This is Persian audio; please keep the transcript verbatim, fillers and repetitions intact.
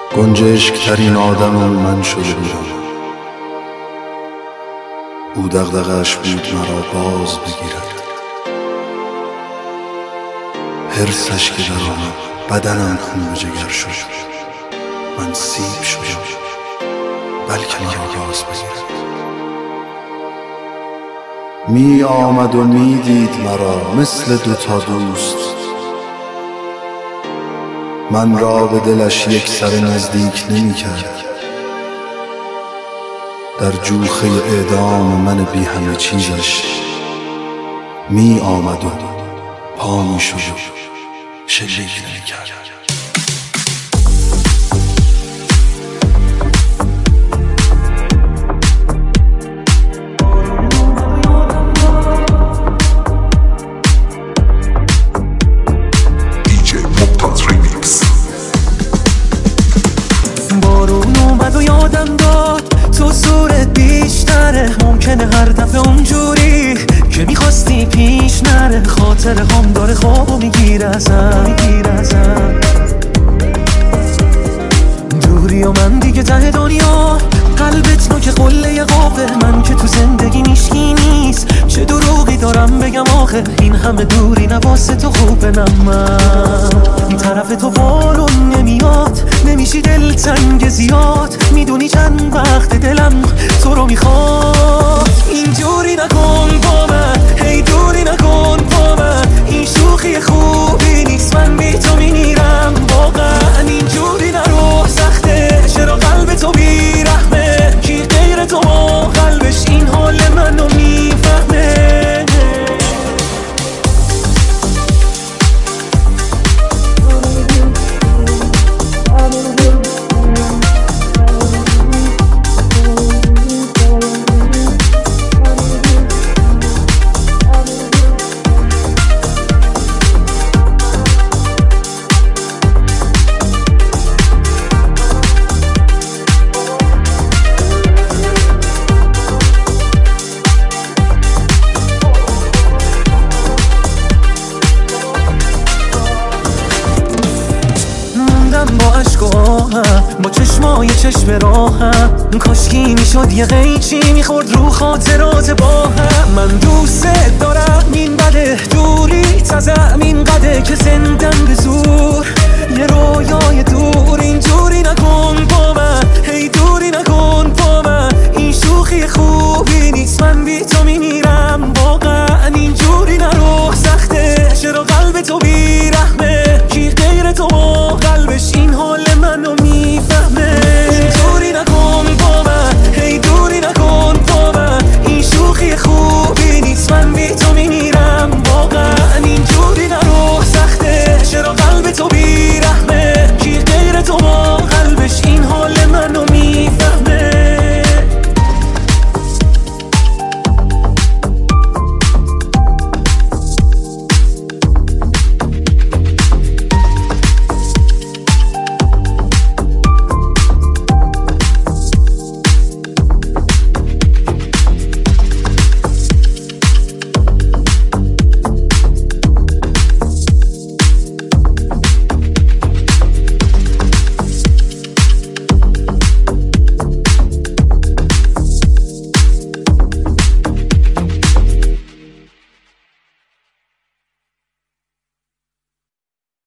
گنجشک ترین آدم من شده بودم. او دغدغه‌اش بود مرا باز بگیرد. حرصش که در آمد بدنم خون به جگر شد. من سیب شدم بلکه مرا باز بگیرد. می آمد و می دید مرا مثل دوتا دوست. من را به دلش یک سر نزدیک نمی کرد. در جوخه اعدام من بی همه چیزش می آمد و پا می شد و شلیک نمی کرد. یادم داد تو زورت بیشتره، ممکنه هر دفعه اونجوری که میخواستی پیش نره. خاطر هم داره خوابو میگیره ازم میگیره ازم دوری و من دیگه ته دنیا. قلبت نوک قله قافه، من که تو زندگی میشکی نیست. چه دروغی دارم بگم آخه، این همه دوری نواسه تو خوبه. نه من طرف تو بالون نمیاد، نمیشی دلتنگ زیاد. میدونی چند وقت دلم تو رو میخواد. اینجوری نکن با من، هی دوری نکن با من. این شوخی خوبی نیست، من بی تو میمیرم واقعا. اینجوری نرو سخته، چرا قلب تو بیرحمه؟ کی غیر تو ما قلبش این حال منو میفهمه؟ با عشق و آهم، با چشمای چشم راهم. کاشکی میشد یه قیچی میخورد رو خاطرات با هم. من دوست دارم این بده، دوری تزم این قده که زندم به زور.